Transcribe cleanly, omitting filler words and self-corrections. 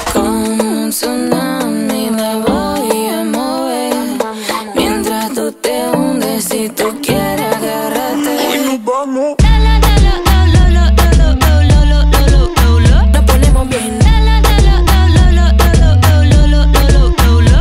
Como un tsunami me voy a mover mientras tú te hundes. Si tú quieres agárrate. Hoy nos vamos.